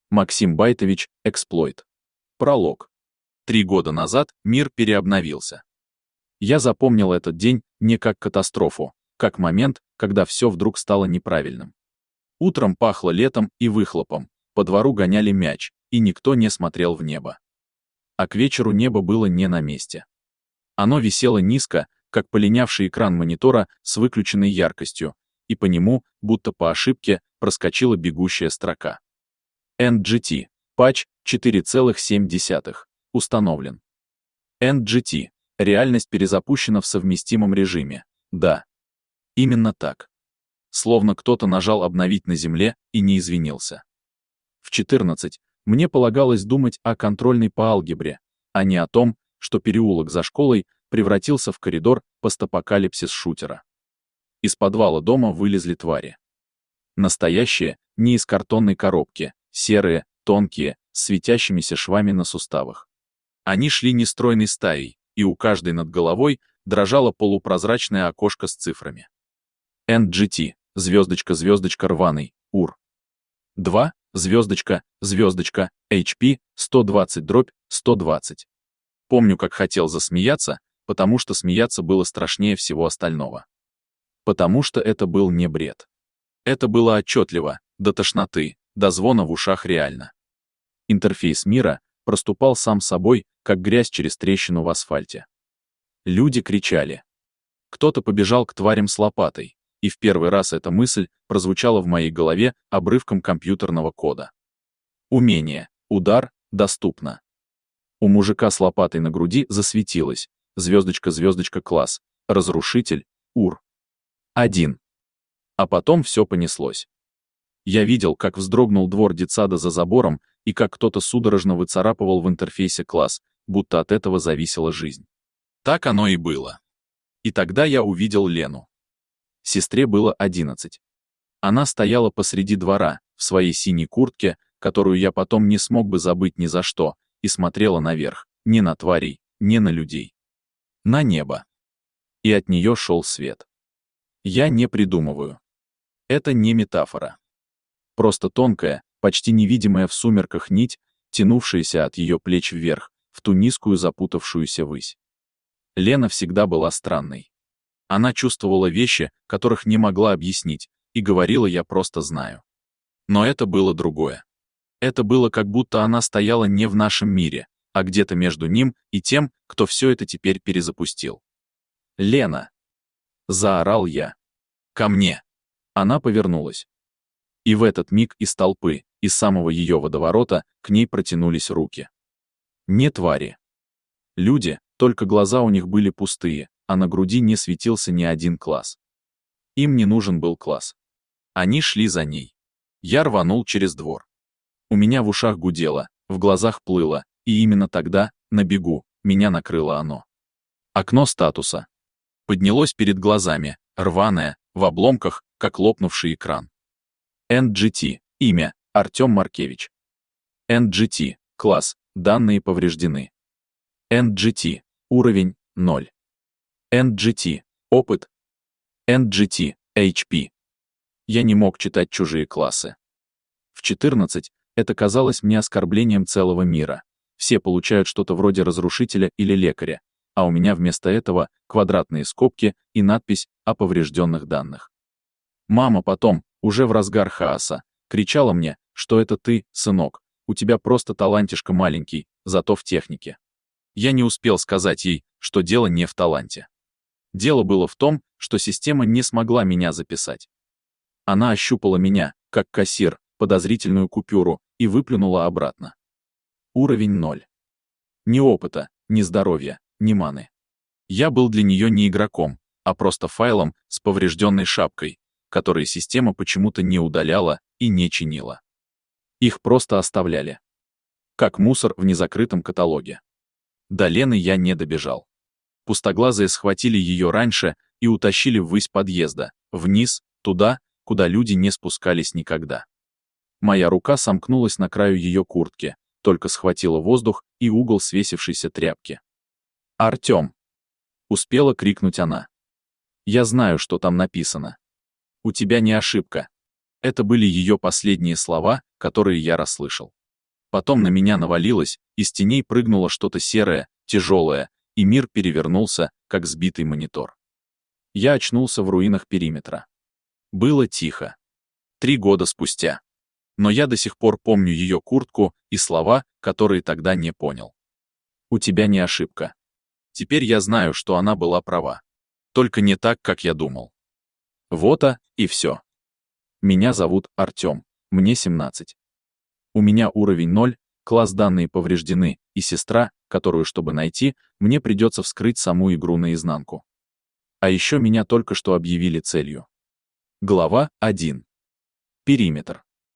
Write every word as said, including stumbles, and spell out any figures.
Максим Байтович, эксплойт. Пролог. Три года назад мир переобновился. Я запомнил этот день не как катастрофу, как момент, когда все вдруг стало неправильным. Утром пахло летом и выхлопом, по двору гоняли мяч, и никто не смотрел в небо. А к вечеру небо было не на месте. Оно висело низко, как полинявший экран монитора с выключенной яркостью, и по нему, будто по ошибке, проскочила бегущая строка. эн джи ти, патч четыре целых семь десятых, установлен. эн джи ти, реальность перезапущена в совместимом режиме, да. Именно так. Словно кто-то нажал обновить на земле и не извинился. В четырнадцать мне полагалось думать о контрольной по алгебре, а не о том, что переулок за школой превратился в коридор постапокалипсис-шутера. Из подвала дома вылезли твари. Настоящие, не из картонной коробки, серые, тонкие, с светящимися швами на суставах. Они шли нестройной стаей, и у каждой над головой дрожало полупрозрачное окошко с цифрами. эн джи ти, звездочка, звездочка, рваный, ур. два, звездочка, звездочка, эйч пи, сто двадцать дробь, сто двадцать. Помню, как хотел засмеяться, потому что смеяться было страшнее всего остального. Потому что это был не бред. Это было отчетливо, до тошноты, до звона в ушах реально. Интерфейс мира проступал сам собой, как грязь через трещину в асфальте. Люди кричали. Кто-то побежал к тварям с лопатой, и в первый раз эта мысль прозвучала в моей голове обрывком компьютерного кода. Умение, удар, доступно. У мужика с лопатой на груди засветилось, звездочка, звездочка, класс, разрушитель, ур. Один. А потом все понеслось. Я видел, как вздрогнул двор детсада за забором, и как кто-то судорожно выцарапывал в интерфейсе класс, будто от этого зависела жизнь. Так оно и было. И тогда я увидел Лену. Сестре было одиннадцать. Она стояла посреди двора, в своей синей куртке, которую я потом не смог бы забыть ни за что, и смотрела наверх, не на тварей, не на людей. На небо. И от нее шел свет. Я не придумываю. Это не метафора. Просто тонкая, почти невидимая в сумерках нить, тянувшаяся от ее плеч вверх, в ту низкую запутавшуюся высь. Лена всегда была странной. Она чувствовала вещи, которых не могла объяснить, и говорила: я просто знаю. Но это было другое. Это было как будто она стояла не в нашем мире, а где-то между ним и тем, кто все это теперь перезапустил. «Лена!» — заорал я. «Ко мне!» Она повернулась. И в этот миг из толпы, из самого ее водоворота, к ней протянулись руки. Не твари. Люди, только глаза у них были пустые, а на груди не светился ни один класс. Им не нужен был класс. Они шли за ней. Я рванул через двор. У меня в ушах гудело, в глазах плыло, и именно тогда, на бегу, меня накрыло оно. Окно статуса. Поднялось перед глазами, рваное, в обломках, как лопнувший экран. эн джи ти, имя, Артем Маркевич. эн джи ти, класс, данные повреждены. эн джи ти, уровень, ноль. эн джи ти, опыт. эн джи ти, эйч пи. Я не мог читать чужие классы. В четырнадцать это казалось мне оскорблением целого мира. Все получают что-то вроде разрушителя или лекаря, а у меня вместо этого квадратные скобки и надпись о поврежденных данных. Мама потом, уже в разгар хаоса, кричала мне, что это ты, сынок, у тебя просто талантишка маленький, зато в технике. Я не успел сказать ей, что дело не в таланте. Дело было в том, что система не смогла меня записать. Она ощупала меня, как кассир, подозрительную купюру, и выплюнула обратно. Уровень ноль. Ни опыта, ни здоровья, ни маны. Я был для нее не игроком, а просто файлом с поврежденной шапкой, которые система почему-то не удаляла и не чинила. Их просто оставляли. Как мусор в незакрытом каталоге. До Лены я не добежал. Пустоглазые схватили ее раньше и утащили ввысь подъезда, вниз, туда, куда люди не спускались никогда. Моя рука сомкнулась на краю ее куртки, только схватила воздух и угол свесившейся тряпки. «Артем!» — успела крикнуть она. «Я знаю, что там написано. У тебя не ошибка». Это были ее последние слова, которые я расслышал. Потом на меня навалилось, из теней прыгнуло что-то серое, тяжелое, и мир перевернулся, как сбитый монитор. Я очнулся в руинах периметра. Было тихо. Три года спустя. Но я до сих пор помню ее куртку и слова, которые тогда не понял. У тебя не ошибка. Теперь я знаю, что она была права. Только не так, как я думал. Вот-а, и все. Меня зовут Артем, мне семнадцать. У меня уровень ноль, класс данные повреждены, и сестра, которую, чтобы найти, мне придется вскрыть саму игру наизнанку. А еще меня только что объявили целью. Глава один. Периметр.